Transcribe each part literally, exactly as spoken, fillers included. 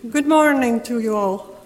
Good morning to you all.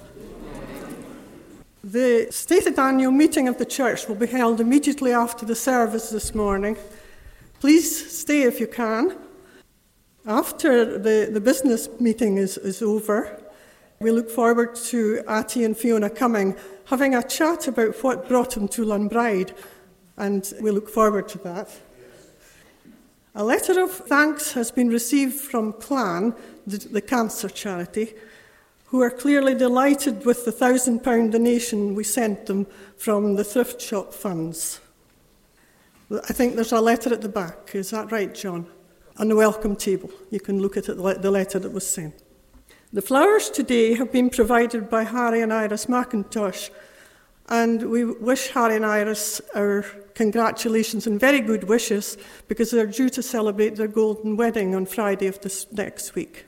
The stated annual meeting of the church will be held immediately after the service this morning. Please stay if you can. After the, the business meeting is, is over, we look forward to Atty and Fiona coming, having a chat about what brought them to Lunbride, and we look forward to that. A letter of thanks has been received from Clan, the, the cancer charity, who are clearly delighted with the one thousand pounds donation we sent them from the thrift shop funds. I think there's a letter at the back, is that right, John? On the welcome table. You can look at it, the letter that was sent. The flowers today have been provided by Harry and Iris McIntosh, and we wish Harry and Iris our congratulations and very good wishes, because they're due to celebrate their golden wedding on Friday of this next week.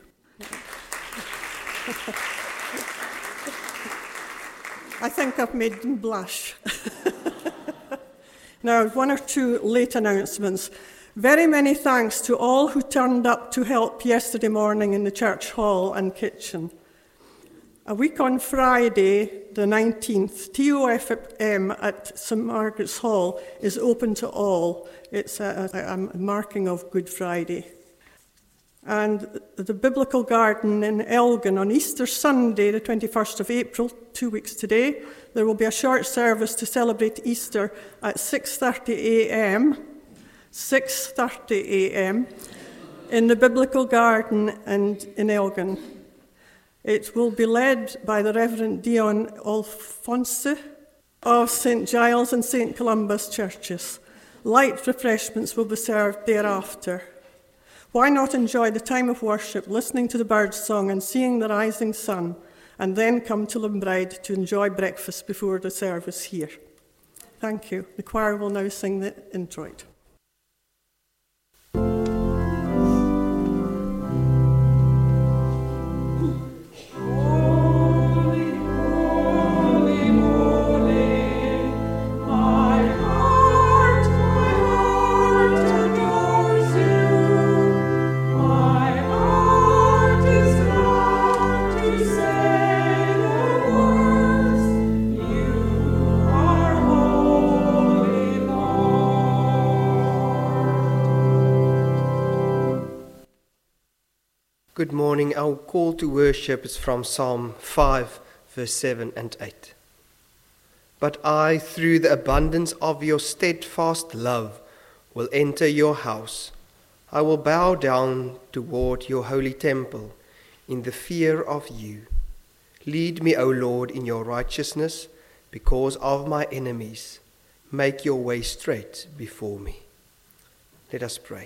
I think I've made them blush. Now, one or two late announcements. Very many thanks to all who turned up to help yesterday morning in the church hall and kitchen. A week on Friday, the nineteenth, T O F M at St Margaret's Hall is open to all. It's a, a, a marking of Good Friday. And the Biblical Garden in Elgin on Easter Sunday, the twenty-first of April, two weeks today, there will be a short service to celebrate Easter at six thirty a.m., six thirty a.m., in the Biblical Garden and in Elgin. It will be led by the Reverend Dion Alphonse of Saint Giles and Saint Columba's churches. Light refreshments will be served thereafter. Why not enjoy the time of worship, listening to the birds' song and seeing the rising sun, and then come to Lunbride to enjoy breakfast before the service here? Thank you. The choir will now sing the introit. Good morning. Our call to worship is from Psalm five, verse seven and eight. But I, through the abundance of your steadfast love, will enter your house. I will bow down toward your holy temple in the fear of you. Lead me, O Lord, in your righteousness because of my enemies. Make your way straight before me. Let us pray.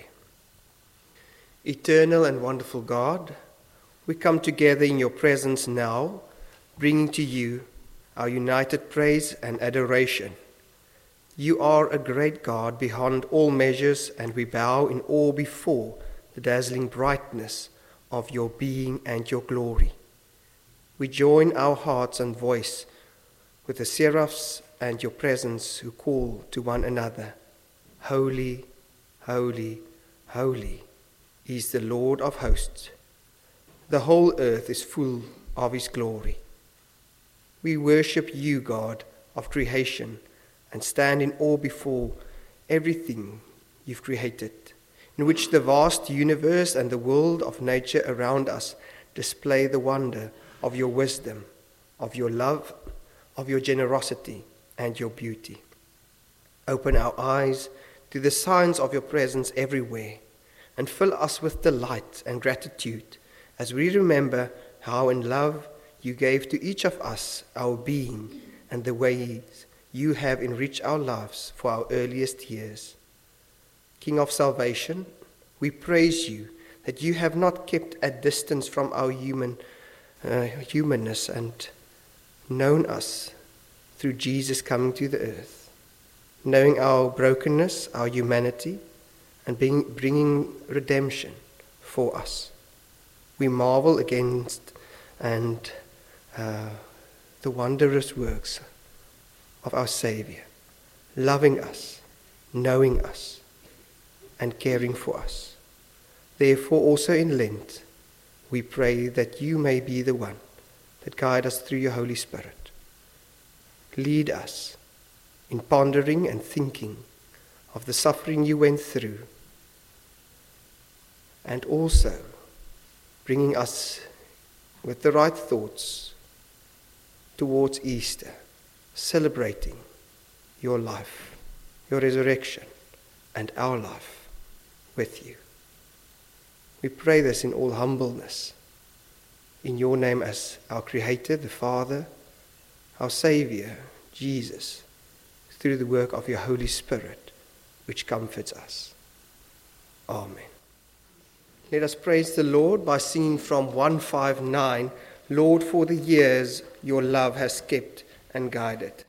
Eternal and wonderful God, we come together in your presence now, bringing to you our united praise and adoration. You are a great God beyond all measures, and we bow in awe before the dazzling brightness of your being and your glory. We join our hearts and voice with the seraphs and your presence who call to one another, Holy, holy, holy is the Lord of hosts. The whole earth is full of his glory. We worship you, God of creation, and stand in awe before everything you've created, in which the vast universe and the world of nature around us display the wonder of your wisdom, of your love, of your generosity, and your beauty. Open our eyes to the signs of your presence everywhere, and fill us with delight and gratitude as we remember how in love you gave to each of us our being and the ways you have enriched our lives for our earliest years. King of salvation, we praise you that you have not kept at distance from our human uh, humanness and known us through Jesus coming to the earth, knowing our brokenness, our humanity, and being, bringing redemption for us. We marvel against and uh, the wondrous works of our Savior, loving us, knowing us, and caring for us. Therefore also in Lent, we pray that you may be the one that guide us through your Holy Spirit. Lead us in pondering and thinking of the suffering you went through, and also bringing us with the right thoughts towards Easter, celebrating your life, your resurrection, and our life with you. We pray this in all humbleness, in your name as our Creator, the Father, our Savior, Jesus, through the work of your Holy Spirit, which comforts us. Amen. Let us praise the Lord by singing from one fifty-nine, Lord, for the years your love has kept and guided.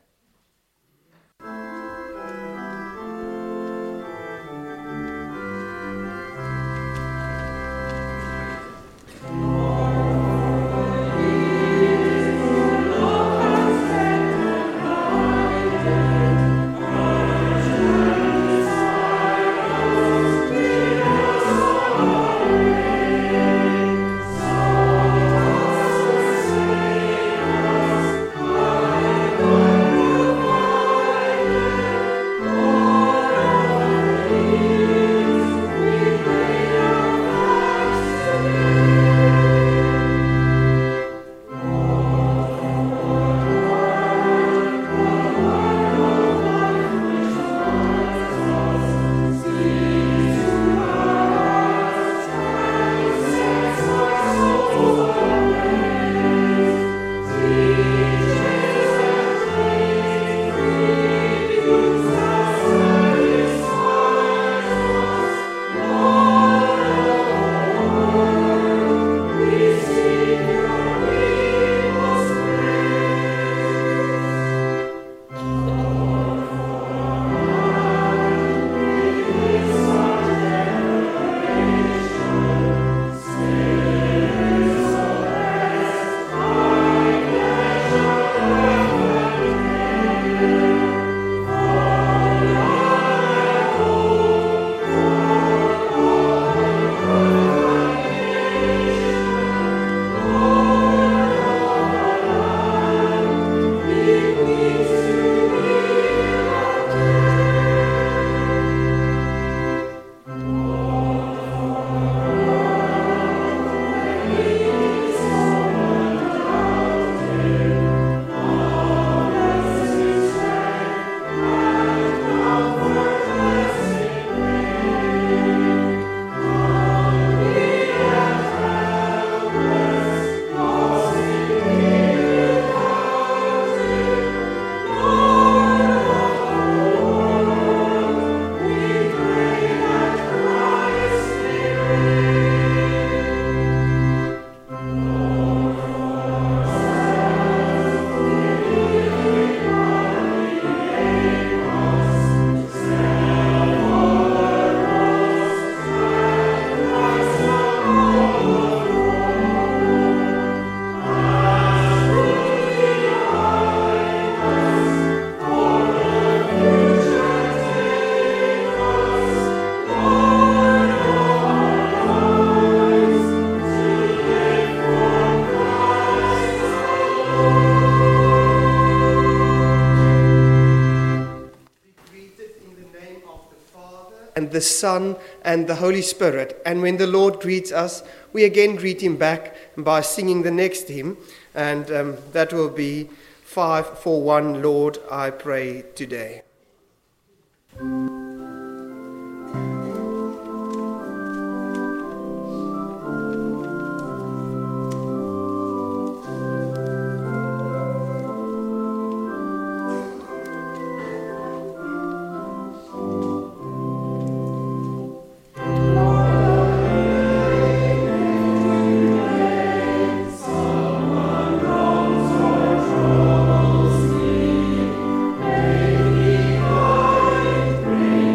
And the Son and the Holy Spirit. And when the Lord greets us, we again greet him back by singing the next hymn. And um, that will be five four one, Lord, I pray today. Pray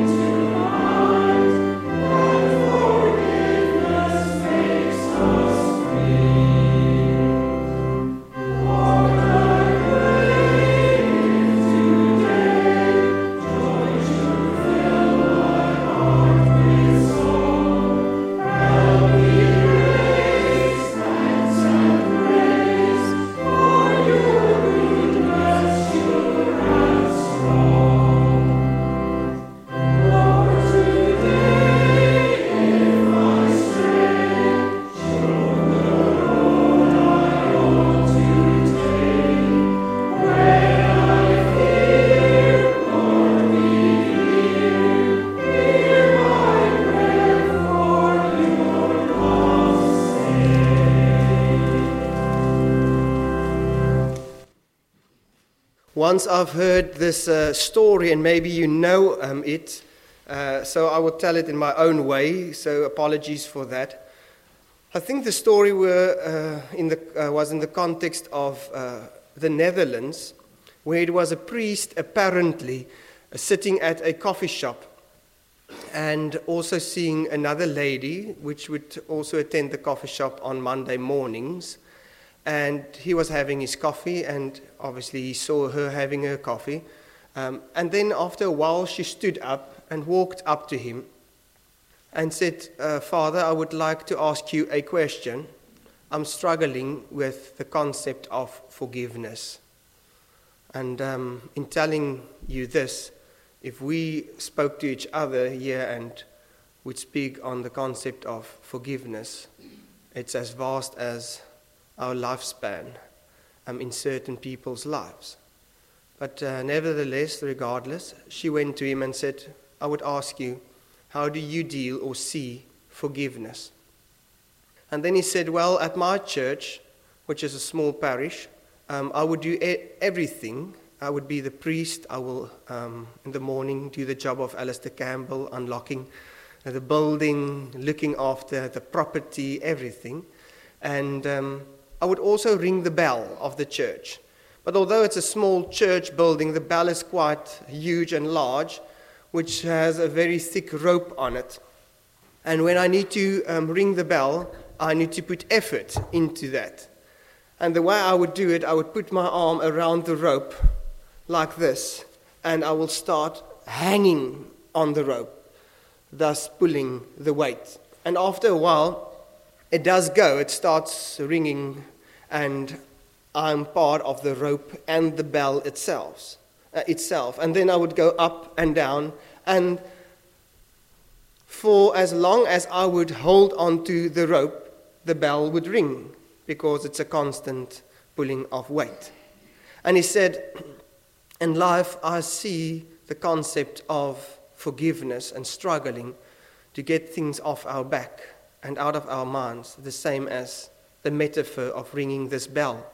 Once I've heard this uh, story, and maybe you know um, it, uh, so I will tell it in my own way, so apologies for that. I think the story were, uh, in the, uh, was in the context of uh, the Netherlands, where it was a priest apparently uh, sitting at a coffee shop and also seeing another lady, which would also attend the coffee shop on Monday mornings. And he was having his coffee, and obviously he saw her having her coffee. Um, and then after a while, she stood up and walked up to him and said, uh, Father, I would like to ask you a question. I'm struggling with the concept of forgiveness. And um, in telling you this, if we spoke to each other here and would speak on the concept of forgiveness, it's as vast as our lifespan um, in certain people's lives. But uh, nevertheless, regardless, she went to him and said, I would ask you, how do you deal or see forgiveness? And then he said, well, at my church, which is a small parish, um, I would do e- everything. I would be the priest. I will, um, in the morning, do the job of Alistair Campbell, unlocking the building, looking after the property, everything. And um, I would also ring the bell of the church. But although it's a small church building, the bell is quite huge and large, which has a very thick rope on it. And when I need to um, ring the bell, I need to put effort into that. And the way I would do it, I would put my arm around the rope like this, and I will start hanging on the rope, thus pulling the weight. And after a while, it does go. It starts ringing, and I'm part of the rope and the bell itself. Uh, itself. And then I would go up and down, and for as long as I would hold on to the rope, the bell would ring, because it's a constant pulling of weight. And he said, in life, I see the concept of forgiveness and struggling to get things off our back and out of our minds, the same as the metaphor of ringing this bell.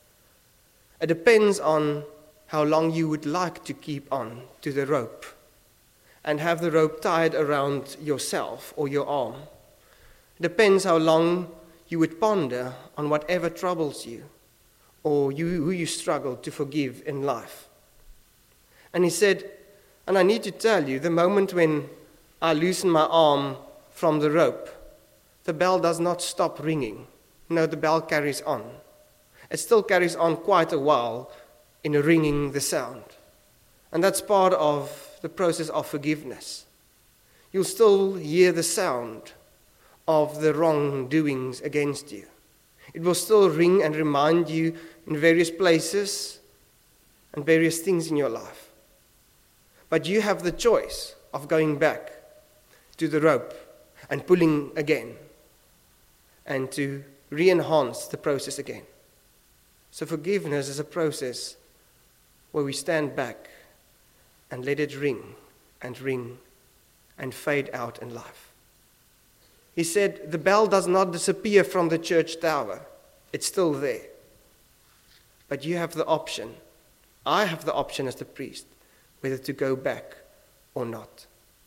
It depends on how long you would like to keep on to the rope and have the rope tied around yourself or your arm. It depends how long you would ponder on whatever troubles you or you, who you struggle to forgive in life. And he said, and I need to tell you, the moment when I loosen my arm from the rope, the bell does not stop ringing. No, the bell carries on. It still carries on quite a while in ringing the sound. And that's part of the process of forgiveness. You'll still hear the sound of the wrongdoings against you. It will still ring and remind you in various places and various things in your life. But you have the choice of going back to the rope and pulling again and to re-enhance the process again. So forgiveness is a process where we stand back and let it ring and ring and fade out in life. He said, the bell does not disappear from the church tower. It's still there. But you have the option. I have the option as the priest, whether to go back or not.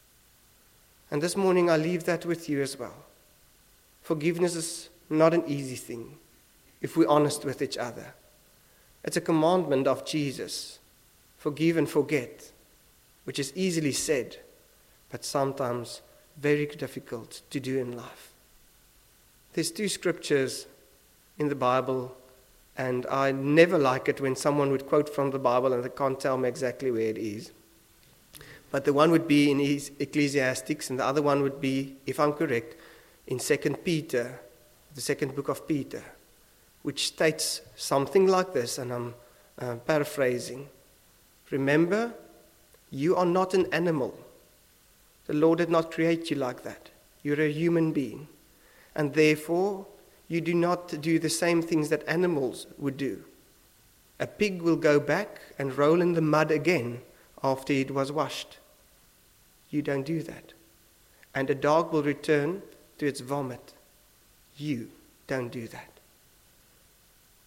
And this morning I leave that with you as well. Forgiveness is not an easy thing if we're honest with each other. It's a commandment of Jesus. Forgive and forget, which is easily said, but sometimes very difficult to do in life. There's two scriptures in the Bible, and I never like it when someone would quote from the Bible and they can't tell me exactly where it is. But the one would be in Ecclesiastes, and the other one would be, if I'm correct, in Second Peter, the second book of Peter, which states something like this, and I'm uh, paraphrasing. Remember, you are not an animal. The Lord did not create you like that. You're a human being. And therefore, you do not do the same things that animals would do. A pig will go back and roll in the mud again after it was washed. You don't do that. And a dog will return to its vomit. You don't do that.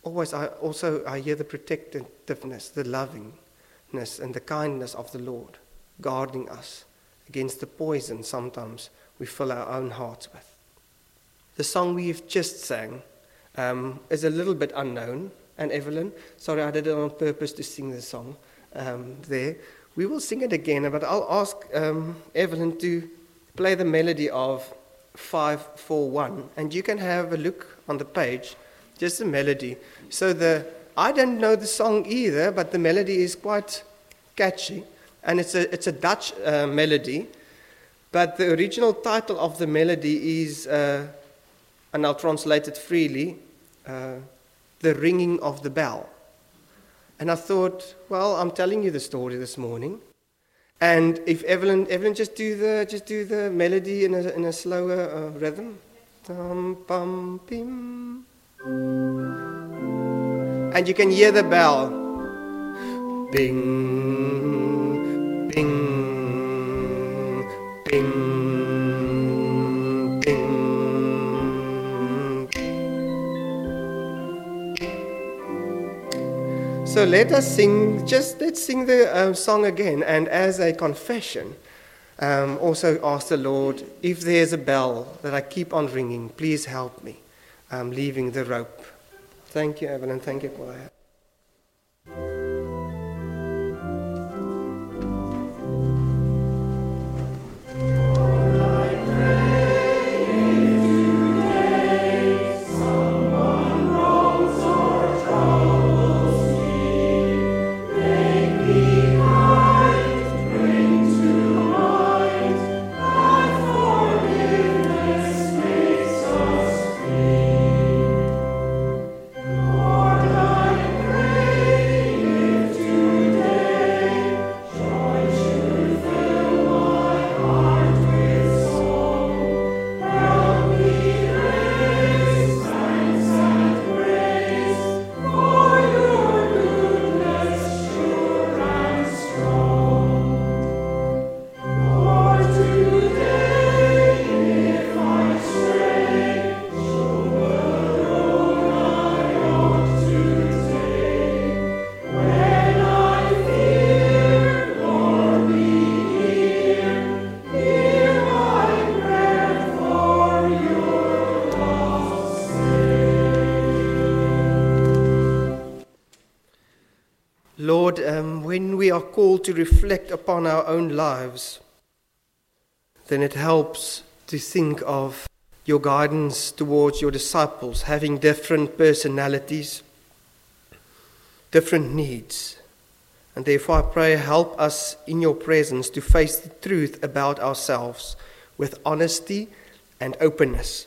always I also I hear the protectiveness, the lovingness and the kindness of the Lord guarding us against the poison sometimes we fill our own hearts with. The song we've just sang um, is a little bit unknown. And Evelyn, sorry, I did it on purpose to sing the song um, there. We will sing it again, but I'll ask um, Evelyn to play the melody of five four one, and you can have a look on the page, just the melody. So the I don't know the song either, but the melody is quite catchy, and it's a it's a Dutch uh, melody, but the original title of the melody is, uh, and I'll translate it freely, uh, The Ringing of the Bell. And I thought, well, I'm telling you the story this morning. And if Evelyn, Evelyn, just do the, just do the melody in a in a slower uh, rhythm, Dum, bum, bim. And you can hear the bell, bing, bing, bing, bing. So let us sing, just let's sing the um, song again, and as a confession, um, also ask the Lord, if there's a bell that I keep on ringing, please help me um, leaving the rope. Thank you, Evelyn. Thank you, choir. Lord, um, when we are called to reflect upon our own lives, then it helps to think of your guidance towards your disciples, having different personalities, different needs. And therefore I pray, help us in your presence to face the truth about ourselves with honesty and openness.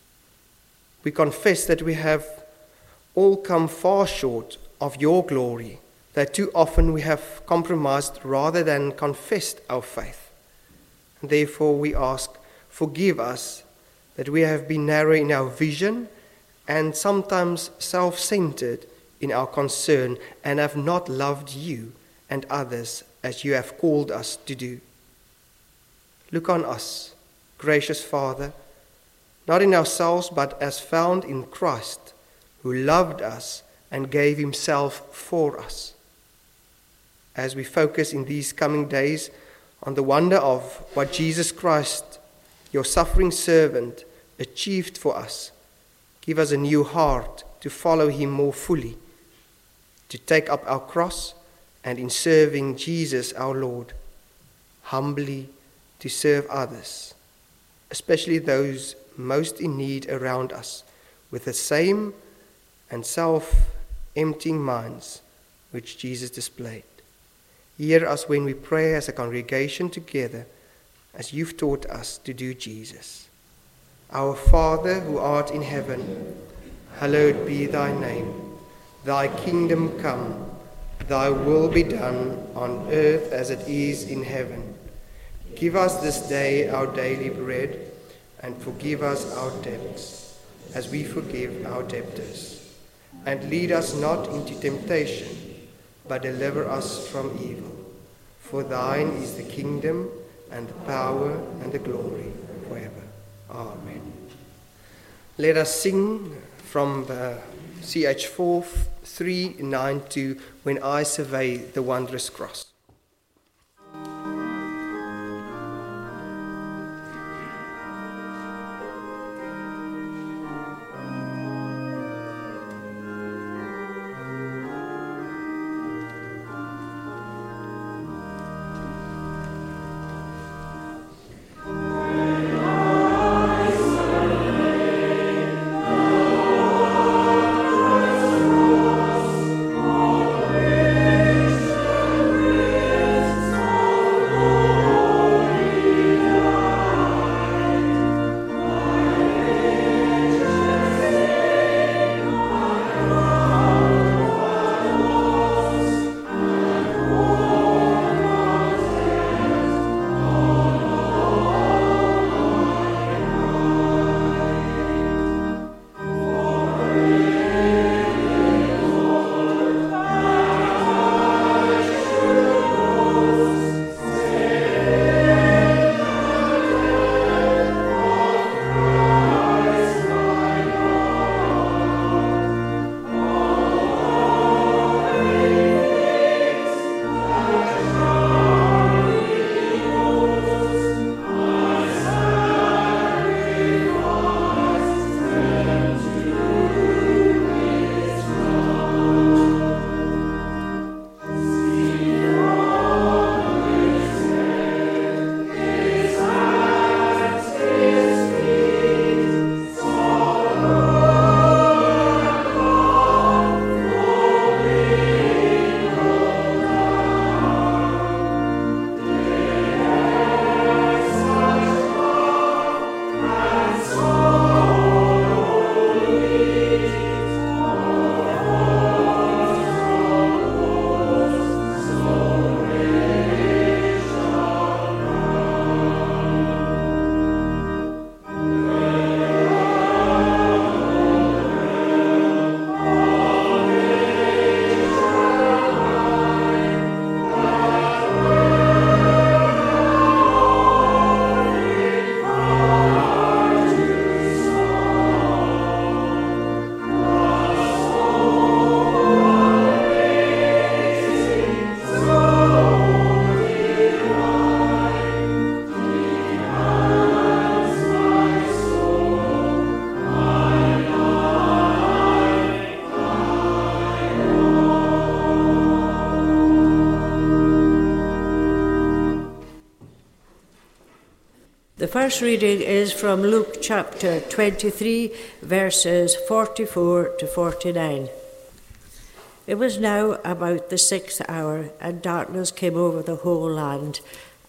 We confess that we have all come far short of your glory, that too often we have compromised rather than confessed our faith. And therefore we ask, forgive us that we have been narrow in our vision and sometimes self-centered in our concern and have not loved you and others as you have called us to do. Look on us, gracious Father, not in ourselves but as found in Christ, who loved us and gave himself for us. As we focus in these coming days on the wonder of what Jesus Christ, your suffering servant, achieved for us, give us a new heart to follow him more fully, to take up our cross, and in serving Jesus our Lord, humbly to serve others, especially those most in need around us, with the same and self-emptying minds which Jesus displayed. Hear us when we pray as a congregation together, as you've taught us to do, Jesus. Our Father who art in heaven, hallowed be thy name. Thy kingdom come, thy will be done on earth as it is in heaven. Give us this day our daily bread, and forgive us our debts, as we forgive our debtors. And lead us not into temptation, but deliver us from evil. For thine is the kingdom, and the power, and the glory, forever. Amen. Let us sing from the C H four three nine two, When I Survey the Wondrous Cross. The first reading is from Luke chapter twenty-three, verses forty-four to forty-nine. It was now about the sixth hour, and darkness came over the whole land.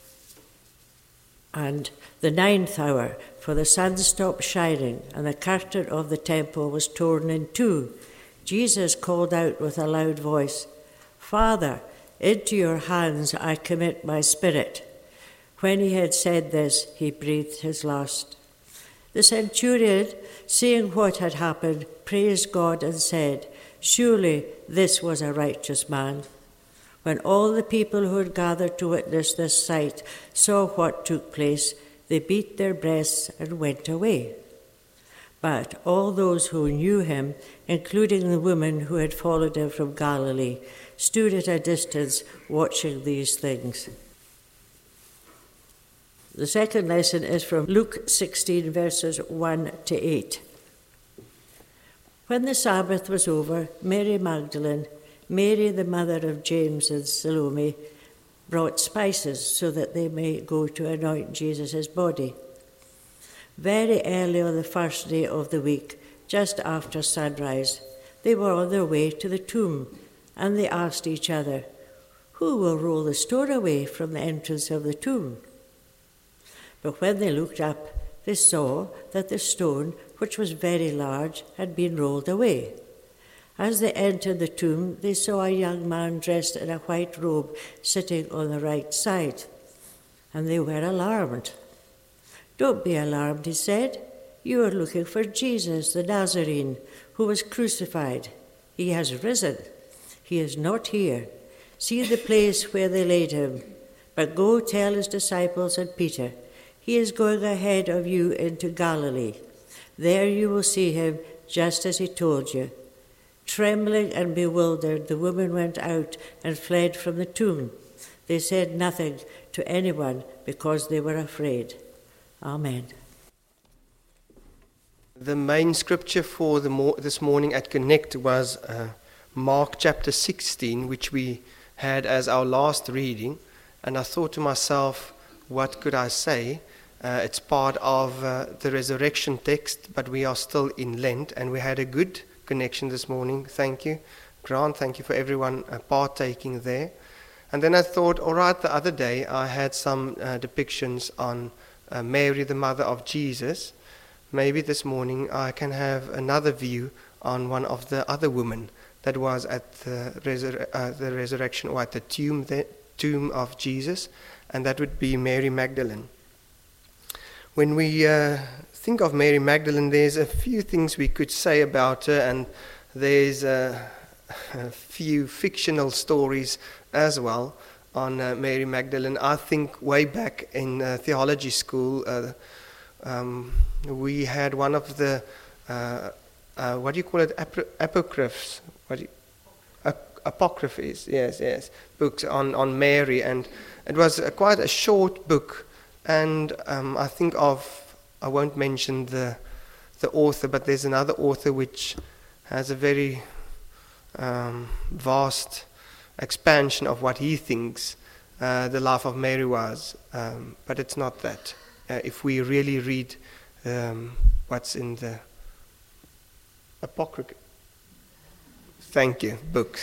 And the ninth hour, for the sun stopped shining, and the curtain of the temple was torn in two. Jesus called out with a loud voice, "Father, into your hands I commit my spirit." When he had said this, he breathed his last. The centurion, seeing what had happened, praised God and said, "Surely this was a righteous man." When all the people who had gathered to witness this sight saw what took place, they beat their breasts and went away. But all those who knew him, including the woman who had followed him from Galilee, stood at a distance watching these things. The second lesson is from Luke sixteen, verses one to eight. When the Sabbath was over, Mary Magdalene, Mary the mother of James and Salome, brought spices so that they may go to anoint Jesus' body. Very early on the first day of the week, just after sunrise, they were on their way to the tomb, and they asked each other, "Who will roll the stone away from the entrance of the tomb?" But when they looked up, they saw that the stone, which was very large, had been rolled away. As they entered the tomb, they saw a young man dressed in a white robe sitting on the right side, and they were alarmed. "Don't be alarmed," he said. "You are looking for Jesus, the Nazarene, who was crucified. He has risen. He is not here. See the place where they laid him. But go tell his disciples and Peter, he is going ahead of you into Galilee. There you will see him, just as he told you." Trembling and bewildered, the women went out and fled from the tomb. They said nothing to anyone because they were afraid. Amen. The main scripture for the mo- this morning at Connect was uh, Mark chapter sixteen, which we had as our last reading. And I thought to myself, what could I say? Uh, it's part of uh, the resurrection text, but we are still in Lent, and we had a good connection this morning. Thank you, Grant. Thank you for everyone uh, partaking there. And then I thought, all right, the other day I had some uh, depictions on uh, Mary, the mother of Jesus. Maybe this morning I can have another view on one of the other women that was at the, resur- uh, the resurrection, or at the tomb, the tomb of Jesus, and that would be Mary Magdalene. When we uh, think of Mary Magdalene, there's a few things we could say about her, and there's uh, a few fictional stories as well on uh, Mary Magdalene. I think way back in uh, theology school, uh, um, we had one of the, uh, uh, what do you call it, Ap- apocryphs, what do you, ap- apocryphes, yes, yes, books on, on Mary, and it was uh, quite a short book, and um, I think of, I won't mention the the author, but there's another author which has a very um, vast expansion of what he thinks uh, the life of Mary was, um, but it's not that. Uh, if we really read um, what's in the Apocrypha, thank you, books.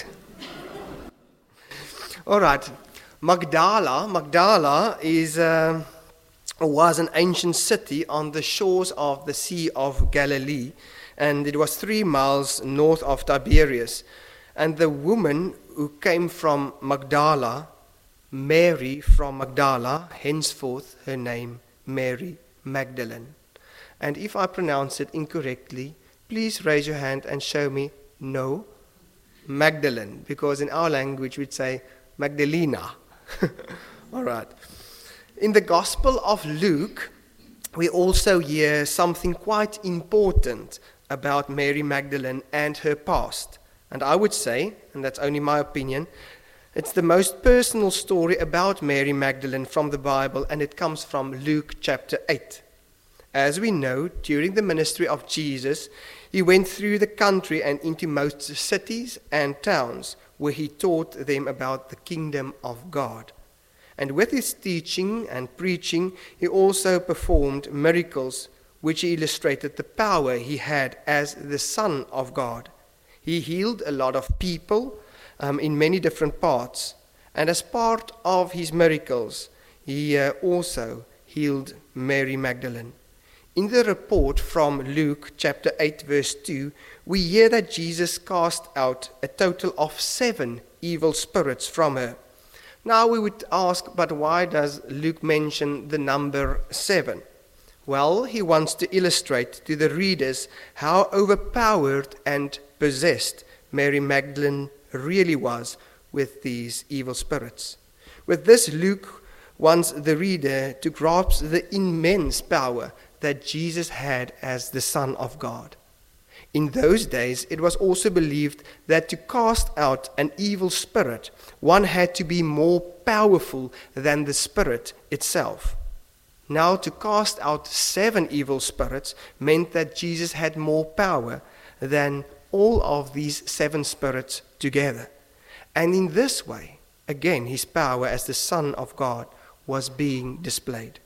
All right, Magdala, Magdala is... Uh, was an ancient city on the shores of the Sea of Galilee, and it was three miles north of Tiberias. And the woman who came from Magdala, Mary from Magdala, henceforth her name Mary Magdalene. And if I pronounce it incorrectly, please raise your hand and show me no, Magdalene, because in our language we'd say Magdalena. All right. In the Gospel of Luke, we also hear something quite important about Mary Magdalene and her past. And I would say, and that's only my opinion, it's the most personal story about Mary Magdalene from the Bible, and it comes from Luke chapter eight. As we know, during the ministry of Jesus, he went through the country and into most cities and towns where he taught them about the kingdom of God. And with his teaching and preaching, he also performed miracles which illustrated the power he had as the Son of God. He healed a lot of people um, in many different parts. And as part of his miracles, he uh, also healed Mary Magdalene. In the report from Luke chapter eight verse two, we hear that Jesus cast out a total of seven evil spirits from her. Now we would ask, but why does Luke mention the number seven? Well, he wants to illustrate to the readers how overpowered and possessed Mary Magdalene really was with these evil spirits. With this, Luke wants the reader to grasp the immense power that Jesus had as the Son of God. In those days, it was also believed that to cast out an evil spirit, one had to be more powerful than the spirit itself. Now, to cast out seven evil spirits meant that Jesus had more power than all of these seven spirits together. And in this way, again, his power as the Son of God was being displayed.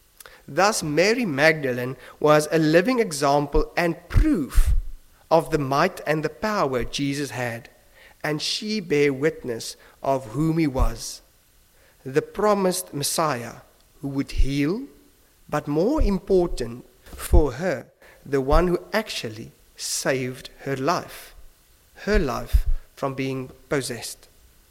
Thus, Mary Magdalene was a living example and proof of the might and the power Jesus had, and she bare witness of whom he was, the promised Messiah who would heal, but more important for her, the one who actually saved her life, her life from being possessed.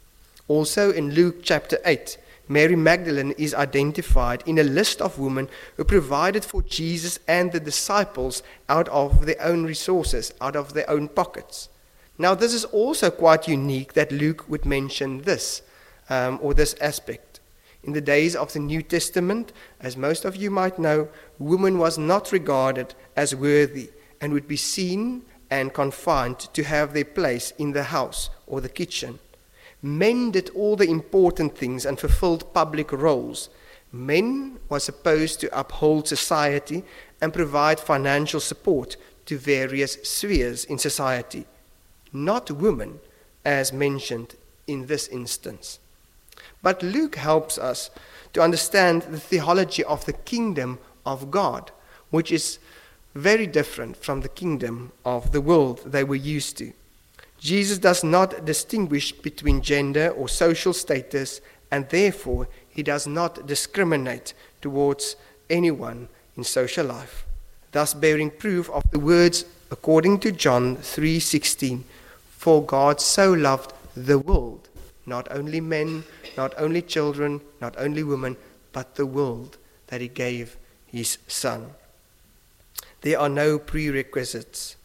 Also in Luke chapter eight, Mary Magdalene is identified in a list of women who provided for Jesus and the disciples out of their own resources, out of their own pockets. Now, this is also quite unique that Luke would mention this, um, or this aspect. In the days of the New Testament, as most of you might know, woman was not regarded as worthy and would be seen and confined to have their place in the house or the kitchen. Men did all the important things and fulfilled public roles. Men were supposed to uphold society and provide financial support to various spheres in society, not women, as mentioned in this instance. But Luke helps us to understand the theology of the kingdom of God, which is very different from the kingdom of the world they were used to. Jesus does not distinguish between gender or social status, and therefore he does not discriminate towards anyone in social life, thus bearing proof of the words according to John three sixteen, "For God so loved the world," not only men, not only children, not only women, but the world, that he gave his Son. There are no prerequisites.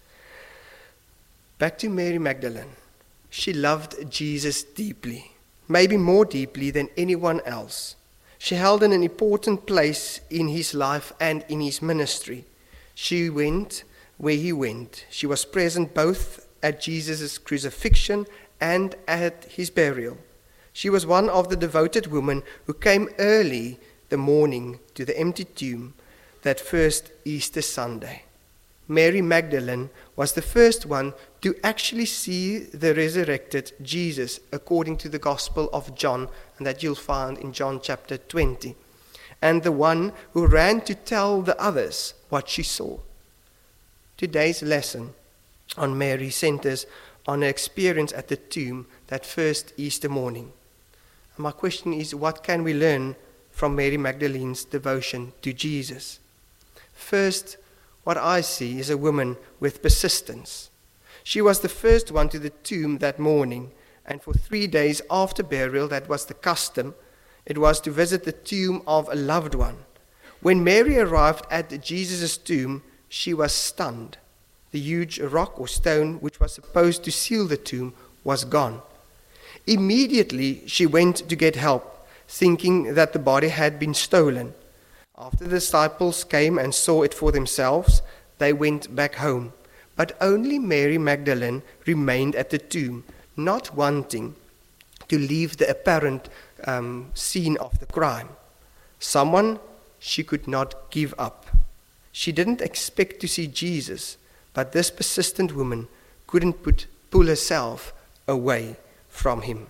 Back to Mary Magdalene. She loved Jesus deeply, maybe more deeply than anyone else. She held an important place in his life and in his ministry. She went where he went. She was present both at Jesus' crucifixion and at his burial. She was one of the devoted women who came early the morning to the empty tomb that first Easter Sunday. Mary Magdalene was the first one to actually see the resurrected Jesus, according to the Gospel of John, and that you'll find in John chapter twenty, and the one who ran to tell the others what she saw. Today's lesson on Mary centers on her experience at the tomb that first Easter morning. And my question is, what can we learn from Mary Magdalene's devotion to Jesus? First, what I see is a woman with persistence. She was the first one to the tomb that morning, and for three days after burial, that was the custom, it was to visit the tomb of a loved one. When Mary arrived at Jesus' tomb, she was stunned. The huge rock or stone which was supposed to seal the tomb was gone. Immediately she went to get help, thinking that the body had been stolen. After the disciples came and saw it for themselves, they went back home. But only Mary Magdalene remained at the tomb, not wanting to leave the apparent um, scene of the crime. Someone she could not give up. She didn't expect to see Jesus, but this persistent woman couldn't put, pull herself away from him.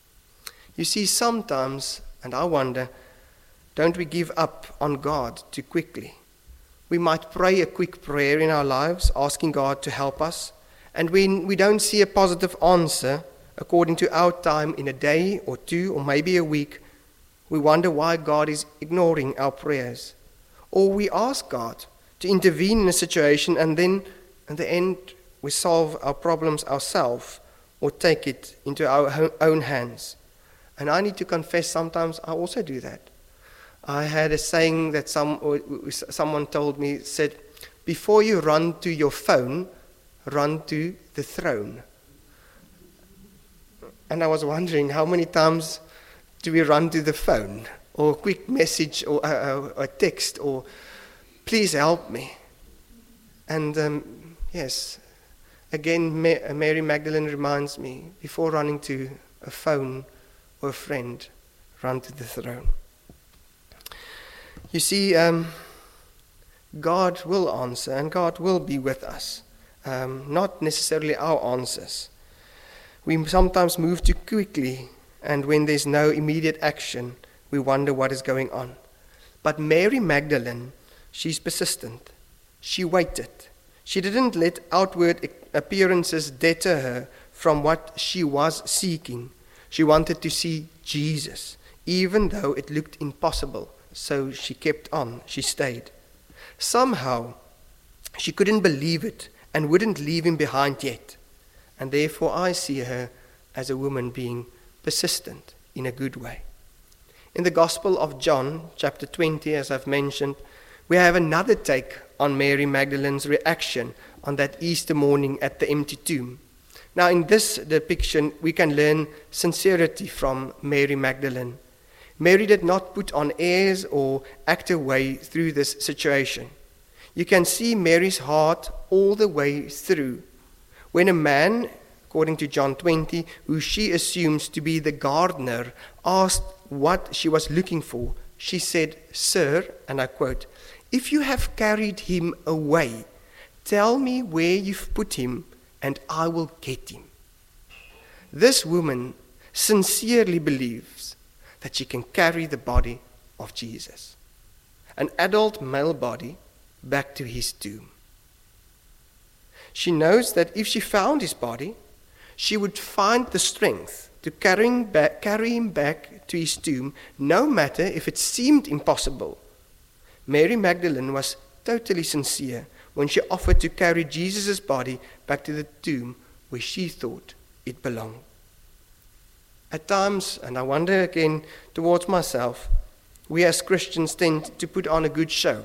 You see, sometimes, and I wonder, don't we give up on God too quickly? We might pray a quick prayer in our lives, asking God to help us, and when we don't see a positive answer according to our time in a day or two or maybe a week, we wonder why God is ignoring our prayers. Or we ask God to intervene in a situation, and then in the end we solve our problems ourselves or take it into our own hands. And I need to confess, sometimes I also do that. I had a saying that some or someone told me, said, before you run to your phone, run to the throne. And I was wondering, how many times do we run to the phone, or a quick message, or a, a text, or please help me? And um, yes, again, Mary Magdalene reminds me, before running to a phone or a friend, run to the throne. You see, um, God will answer, and God will be with us, um, not necessarily our answers. We sometimes move too quickly, and when there's no immediate action, we wonder what is going on. But Mary Magdalene, she's persistent. She waited. She didn't let outward appearances deter her from what she was seeking. She wanted to see Jesus, even though it looked impossible. So she kept on, she stayed. Somehow, she couldn't believe it and wouldn't leave him behind yet. And therefore I see her as a woman being persistent in a good way. In the Gospel of John, chapter twenty, as I've mentioned, we have another take on Mary Magdalene's reaction on that Easter morning at the empty tomb. Now, in this depiction, we can learn sincerity from Mary Magdalene. Mary did not put on airs or act her way through this situation. You can see Mary's heart all the way through When a man, according to John twenty, who she assumes to be the gardener, asked what she was looking for, she said, "Sir," and I quote, "if you have carried him away, tell me where you've put him, and I will get him." This woman sincerely believes that she can carry the body of Jesus, an adult male body, back to his tomb. She knows that if she found his body, she would find the strength to carry him back, carry him back to his tomb, no matter if it seemed impossible. Mary Magdalene was totally sincere when she offered to carry Jesus' body back to the tomb where she thought it belonged. At times, and I wonder again towards myself, we as Christians tend to put on a good show.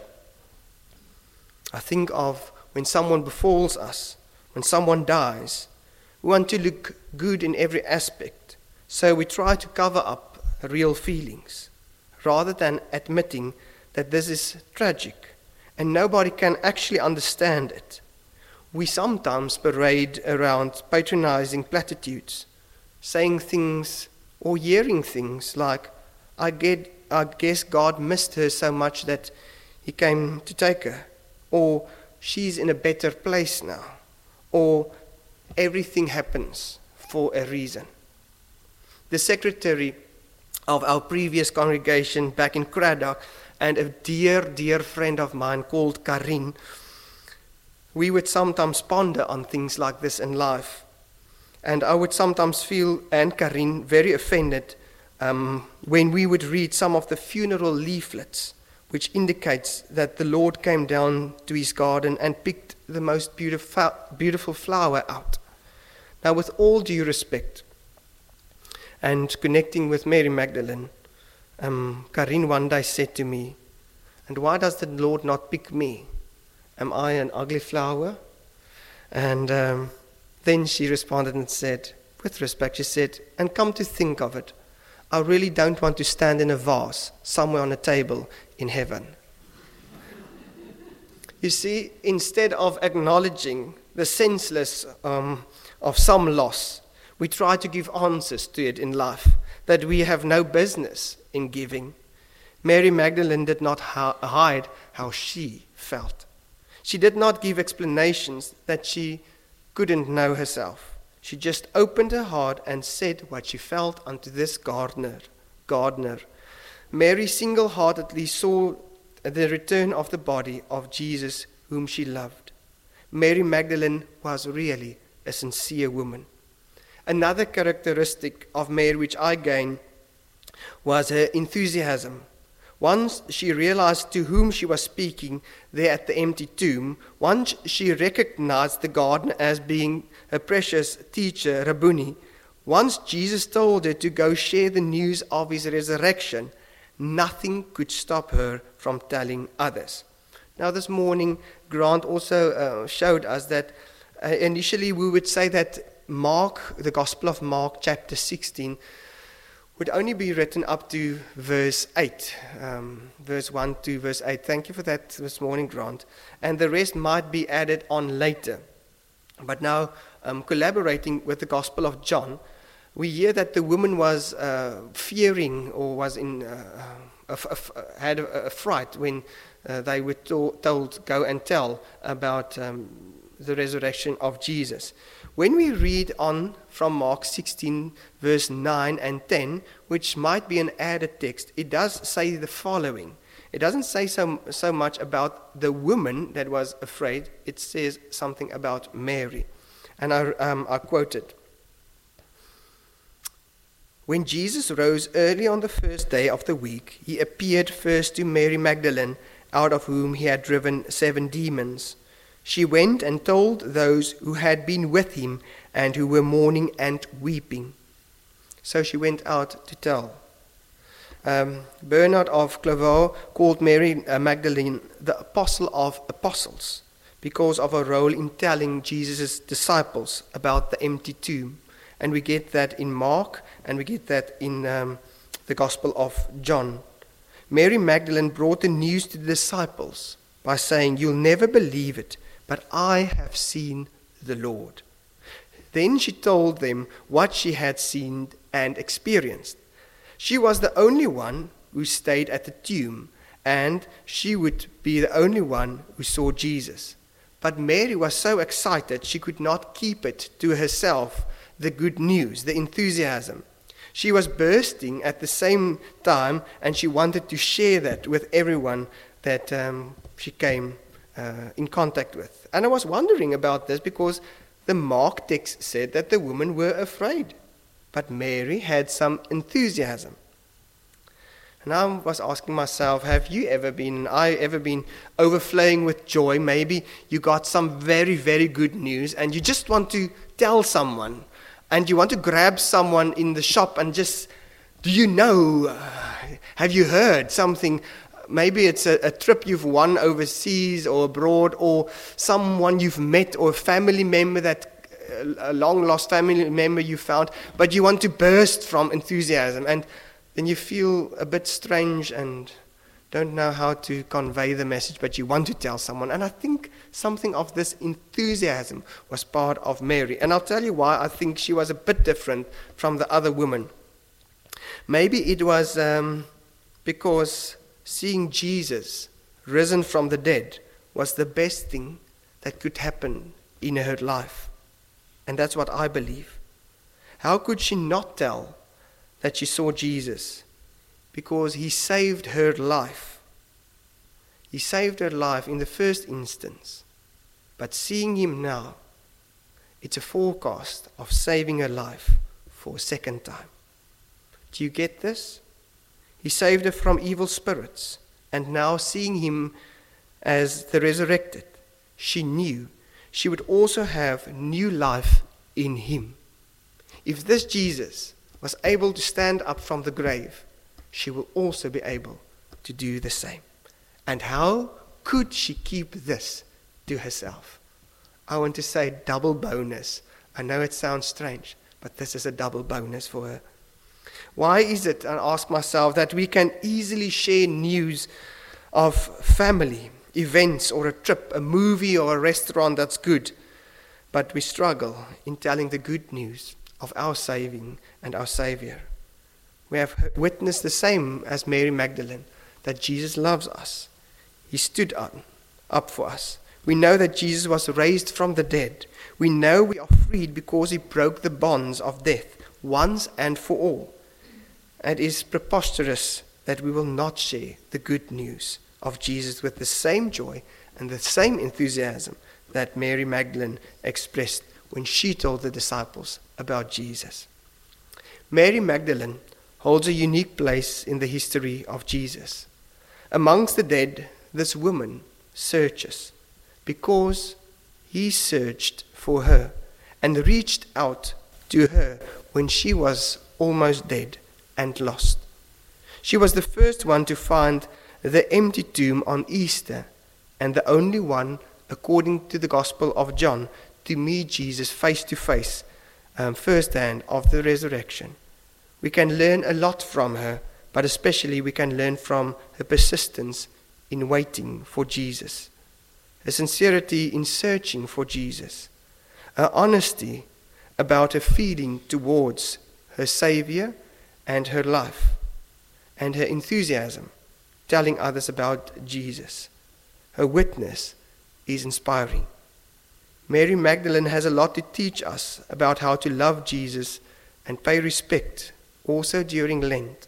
I think of when someone befalls us, when someone dies, we want to look good in every aspect, so we try to cover up real feelings, rather than admitting that this is tragic and nobody can actually understand it. We sometimes parade around patronizing platitudes, saying things or hearing things like, I, get, I guess God missed her so much that he came to take her, or she's in a better place now, or everything happens for a reason. The secretary of our previous congregation back in Cradock and a dear, dear friend of mine called Karin, we would sometimes ponder on things like this in life. And I would sometimes feel, and Karin, very offended um, when we would read some of the funeral leaflets, which indicates that the Lord came down to his garden and picked the most beautiful, beautiful flower out. Now, with all due respect, and connecting with Mary Magdalene, um, Karin one day said to me, "And why does the Lord not pick me? Am I an ugly flower?" And um, then she responded and said, with respect, she said, "And come to think of it, I really don't want to stand in a vase somewhere on a table in heaven." You see, instead of acknowledging the senseless um, of some loss, we try to give answers to it in life that we have no business in giving. Mary Magdalene did not ha- hide how she felt. She did not give explanations that she couldn't know herself. She just opened her heart and said what she felt unto this gardener. gardener. Mary single-heartedly saw the return of the body of Jesus whom she loved. Mary Magdalene was really a sincere woman. Another characteristic of Mary which I gained was her enthusiasm. Once she realized to whom she was speaking there at the empty tomb, once she recognized the gardener as being her precious teacher, Rabboni, once Jesus told her to go share the news of his resurrection, nothing could stop her from telling others. Now this morning, Grant also uh, showed us that uh, initially we would say that Mark, the Gospel of Mark, chapter sixteen, would only be written up to verse eight, um, verse one to verse eight. Thank you for that this morning, Grant. And the rest might be added on later. But now, um, collaborating with the Gospel of John, we hear that the woman was uh, fearing or was in uh, a, a, had a, a fright when uh, they were to- told, go and tell about um, the resurrection of Jesus. When we read on from Mark sixteen, verse nine and ten, which might be an added text, it does say the following. It doesn't say so, so much about the woman that was afraid. It says something about Mary. And I, um, I quote it. When Jesus rose early on the first day of the week, he appeared first to Mary Magdalene, out of whom he had driven seven demons. She went and told those who had been with him and who were mourning and weeping. So she went out to tell. Um, Bernard of Clairvaux called Mary uh, Magdalene the apostle of apostles because of her role in telling Jesus' disciples about the empty tomb. And we get that in Mark and we get that in um, the Gospel of John. Mary Magdalene brought the news to the disciples by saying, "You'll never believe it, but I have seen the Lord." Then she told them what she had seen and experienced. She was the only one who stayed at the tomb, and she would be the only one who saw Jesus. But Mary was so excited she could not keep it to herself, the good news, the enthusiasm. She was bursting at the same time, and she wanted to share that with everyone that um, she came uh, in contact with. And I was wondering about this because the Mark text said that the women were afraid, but Mary had some enthusiasm. And I was asking myself, have you ever been, I ever been overflowing with joy? Maybe you got some very, very good news and you just want to tell someone, and you want to grab someone in the shop and just, do you know, uh, have you heard something? Maybe it's a, a trip you've won overseas or abroad, or someone you've met, or a family member that, a long-lost family member you found, but you want to burst from enthusiasm, and then you feel a bit strange and don't know how to convey the message, but you want to tell someone. And I think something of this enthusiasm was part of Mary. And I'll tell you why I think she was a bit different from the other women. Maybe it was um, because seeing Jesus risen from the dead was the best thing that could happen in her life. And that's what I believe. How could she not tell that she saw Jesus? Because he saved her life. He saved her life in the first instance. But seeing him now, it's a forecast of saving her life for a second time. Do you get this? He saved her from evil spirits. And now seeing him as the resurrected, she knew she would also have new life in him. If this Jesus was able to stand up from the grave, she will also be able to do the same. And how could she keep this to herself? I want to say double bonus. I know it sounds strange, but this is a double bonus for her. Why is it, I ask myself, that we can easily share news of family, events, or a trip, a movie or a restaurant that's good, but we struggle in telling the good news of our saving and our Savior? We have witnessed the same as Mary Magdalene, that Jesus loves us. He stood up, up for us. We know that Jesus was raised from the dead. We know we are freed because he broke the bonds of death once and for all. It is preposterous that we will not share the good news of Jesus with the same joy and the same enthusiasm that Mary Magdalene expressed when she told the disciples about Jesus. Mary Magdalene holds a unique place in the history of Jesus. Amongst the dead, this woman searches because he searched for her and reached out to her when she was almost dead and lost. She was the first one to find the empty tomb on Easter, and the only one, according to the Gospel of John, to meet Jesus face to face, um, firsthand of the resurrection. We can learn a lot from her, but especially we can learn from her persistence in waiting for Jesus, her sincerity in searching for Jesus, her honesty about her feeling towards her Savior and her life, and her enthusiasm telling others about Jesus. Her witness is inspiring. Mary Magdalene has a lot to teach us about how to love Jesus and pay respect also during Lent.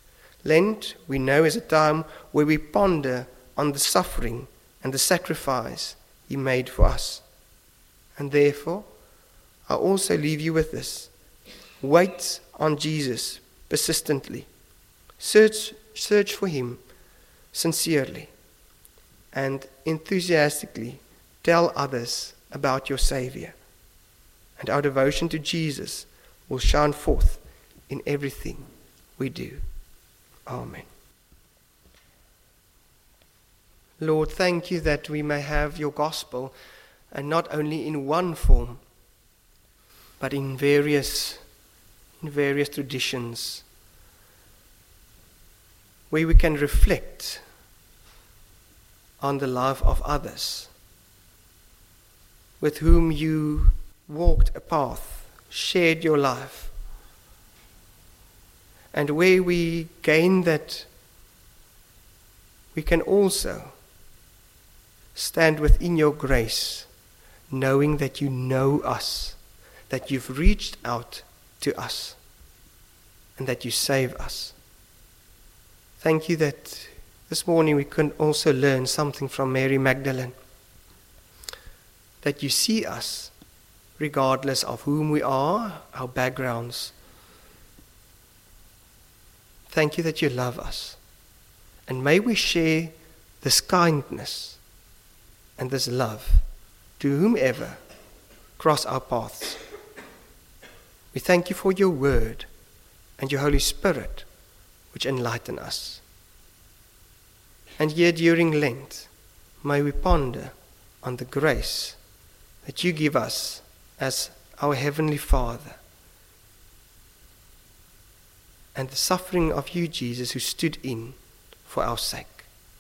Lent, we know, is a time where we ponder on the suffering and the sacrifice he made for us. And therefore, I also leave you with this. Wait on Jesus persistently. Search, search for him sincerely, and enthusiastically tell others about your Savior. And our devotion to Jesus will shine forth in everything we do. Amen. Lord, thank you that we may have your gospel, and not only in one form, but in various, in various traditions, where we can reflect on the life of others with whom you walked a path, shared your life. And where we gain that, we can also stand within your grace, knowing that you know us, that you've reached out to us, and that you save us. Thank you that this morning we can also learn something from Mary Magdalene, that you see us regardless of whom we are, our backgrounds. Thank you that you love us. And may we share this kindness and this love to whomever cross our paths. We thank you for your word and your Holy Spirit, which enlighten us. And here during Lent, may we ponder on the grace that you give us as our Heavenly Father, and the suffering of you, Jesus, who stood in for our sake.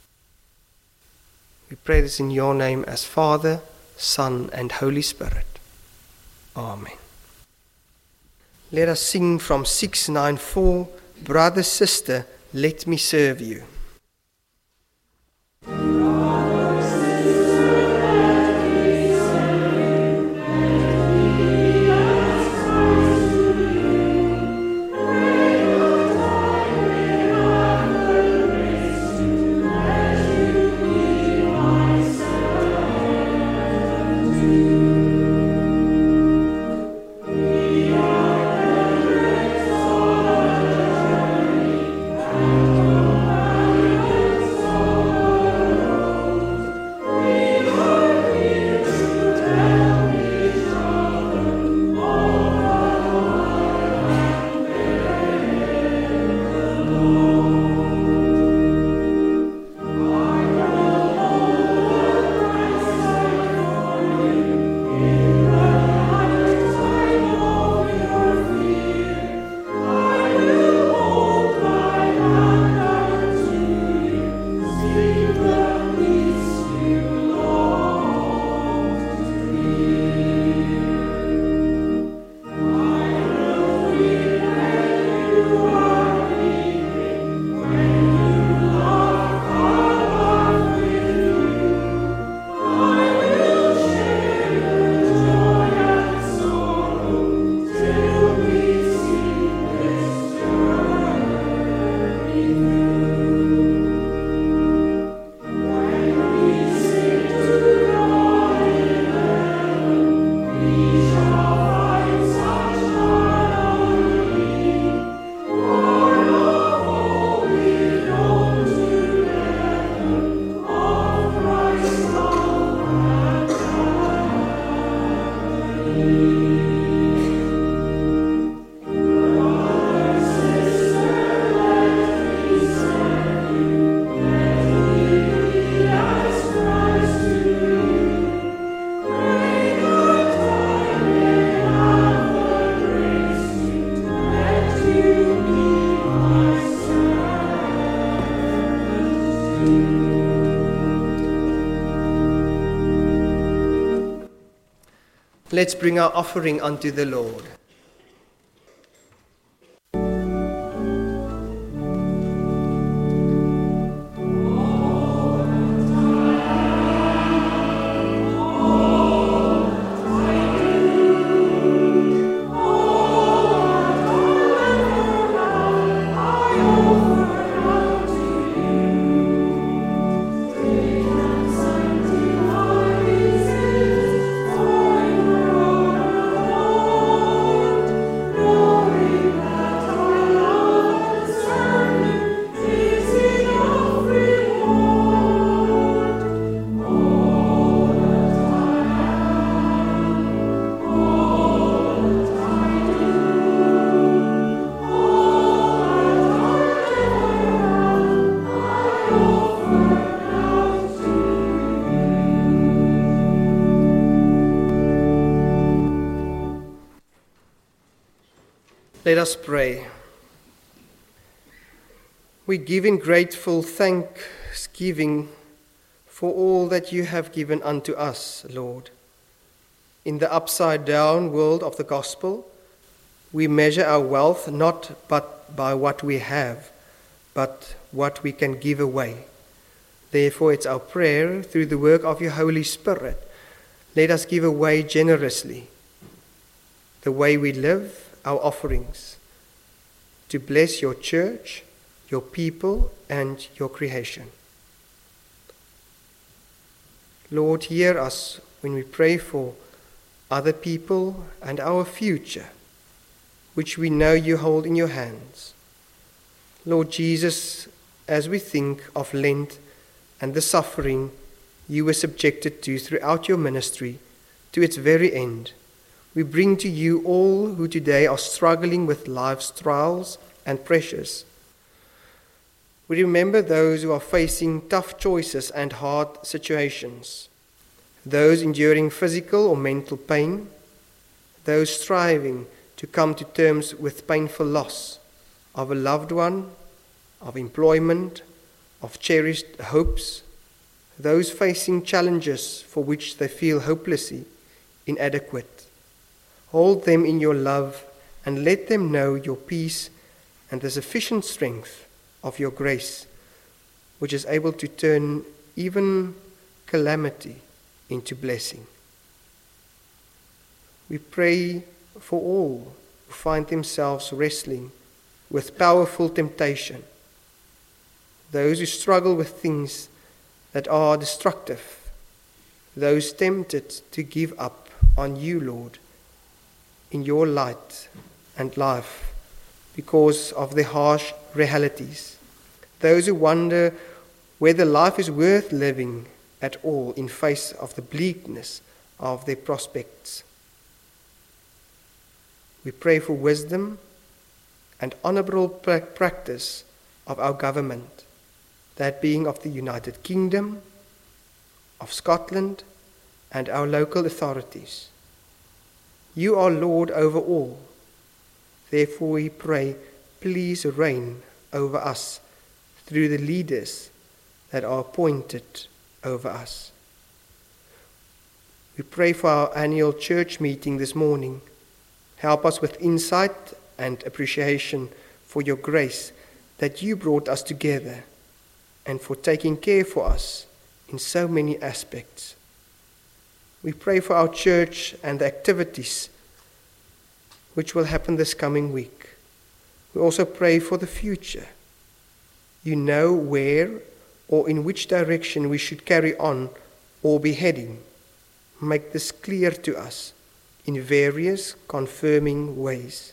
We pray this in your name as Father, Son, and Holy Spirit. Amen. Let us sing from six ninety-four, Brother, Sister, Let Me Serve You. Let's bring our offering unto the Lord. Let us pray. We give in grateful thanksgiving for all that you have given unto us, Lord. in the upside-down world of the gospel, we measure our wealth not but by what we have, but what we can give away. Therefore, it's our prayer, through the work of your Holy Spirit, let us give away generously the way we live, our offerings, to bless your church, your people, and your creation. Lord, hear us when we pray for other people and our future, which we know you hold in your hands. Lord Jesus, as we think of Lent and the suffering you were subjected to throughout your ministry to its very end, we bring to you all who today are struggling with life's trials and pressures. We remember those who are facing tough choices and hard situations, those enduring physical or mental pain, those striving to come to terms with painful loss of a loved one, of employment, of cherished hopes, those facing challenges for which they feel hopelessly inadequate. Hold them in your love and let them know your peace and the sufficient strength of your grace, which is able to turn even calamity into blessing. We pray for all who find themselves wrestling with powerful temptation, those who struggle with things that are destructive, those tempted to give up on you, Lord, in your light and life because of the harsh realities, those who wonder whether life is worth living at all in face of the bleakness of their prospects. We pray for wisdom and honourable practice of our government, that being of the United Kingdom, of Scotland, and our local authorities. You are Lord over all. Therefore we pray, please reign over us through the leaders that are appointed over us. We pray for our annual church meeting this morning. Help us with insight and appreciation for your grace that you brought us together and for taking care for us in so many aspects. We pray for our church and the activities which will happen this coming week. We also pray for the future. You know where or in which direction we should carry on or be heading. Make this clear to us in various confirming ways.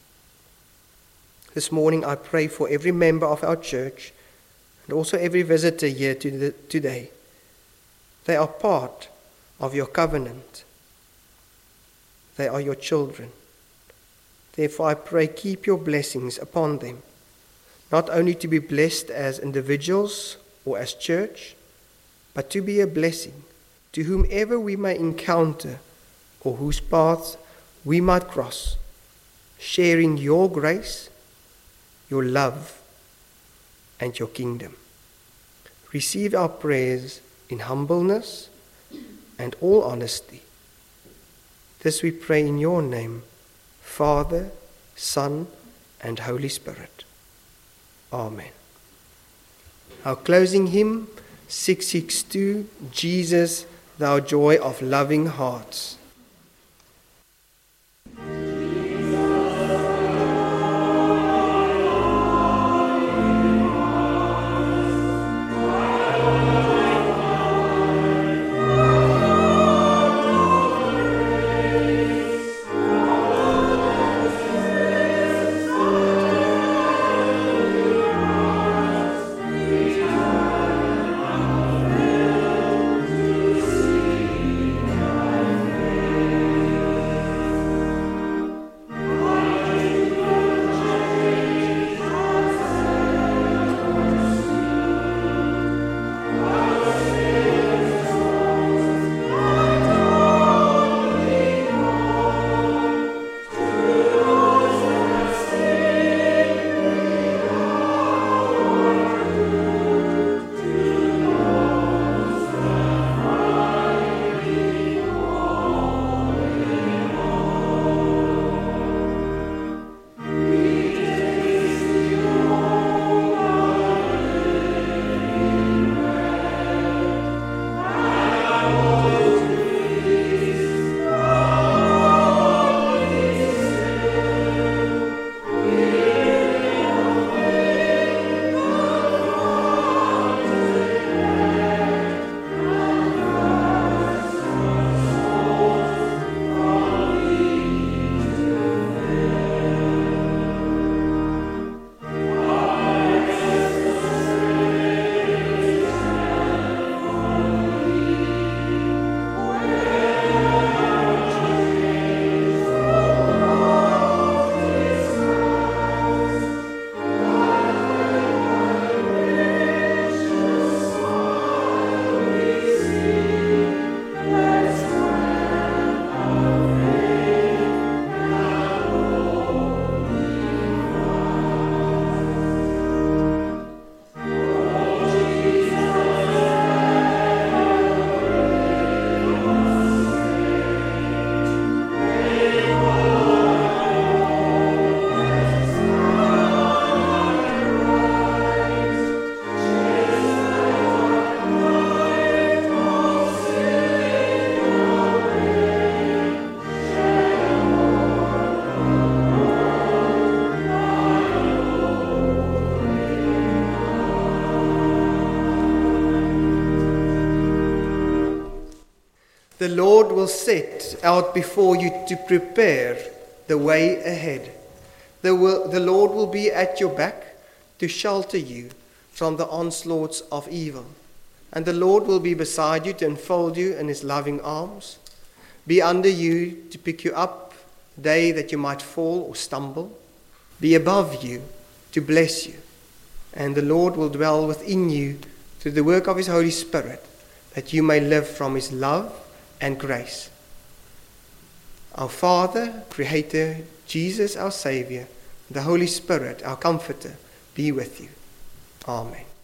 This morning I pray for every member of our church and also every visitor here to the, today. They are part of your covenant. They are your children. Therefore I pray, keep your blessings upon them, not only to be blessed as individuals or as church, but to be a blessing to whomever we may encounter or whose paths we might cross, sharing your grace, your love, and your kingdom. Receive our prayers in humbleness and all honesty. This we pray in your name, Father, Son, and Holy Spirit. Amen. Our closing hymn, six sixty-two, Jesus, thou joy of loving hearts. Amen. The Lord will set out before you to prepare the way ahead. The, will, the Lord will be at your back to shelter you from the onslaughts of evil. And the Lord will be beside you to enfold you in his loving arms, be under you to pick you up the day that you might fall or stumble, be above you to bless you. And the Lord will dwell within you through the work of his Holy Spirit, that you may live from his love and grace. Our Father, Creator, Jesus our Saviour, the Holy Spirit, our Comforter, be with you. Amen.